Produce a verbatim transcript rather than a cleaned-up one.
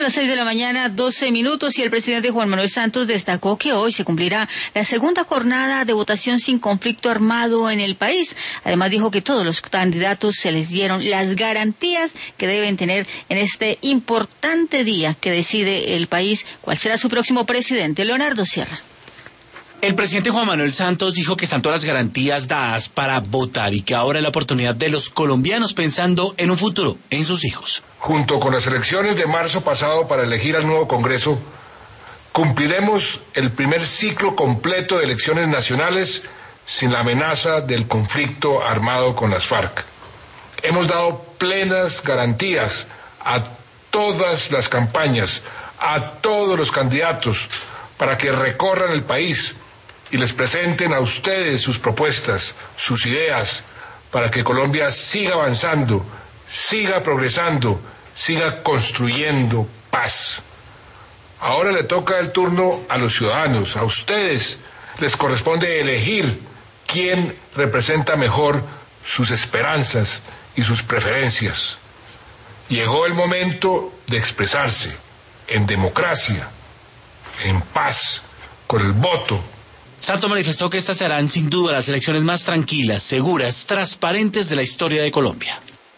A las seis de la mañana, doce minutos, y el presidente Juan Manuel Santos destacó que hoy se cumplirá la segunda jornada de votación sin conflicto armado en el país. Además dijo que todos los candidatos se les dieron las garantías que deben tener en este importante día que decide el país cuál será su próximo presidente. Leonardo Sierra. El presidente Juan Manuel Santos dijo que están todas las garantías dadas para votar y que ahora es la oportunidad de los colombianos pensando en un futuro, en sus hijos. Junto con las elecciones de marzo pasado para elegir al nuevo Congreso, cumpliremos el primer ciclo completo de elecciones nacionales sin la amenaza del conflicto armado con las FARC. Hemos dado plenas garantías a todas las campañas, a todos los candidatos, para que recorran el país y les presenten a ustedes sus propuestas, sus ideas, para que Colombia siga avanzando, siga progresando, siga construyendo paz. Ahora le toca el turno a los ciudadanos, a ustedes les corresponde elegir quién representa mejor sus esperanzas y sus preferencias. Llegó el momento de expresarse en democracia, en paz, con el voto. Santos manifestó que estas serán sin duda las elecciones más tranquilas, seguras, transparentes de la historia de Colombia.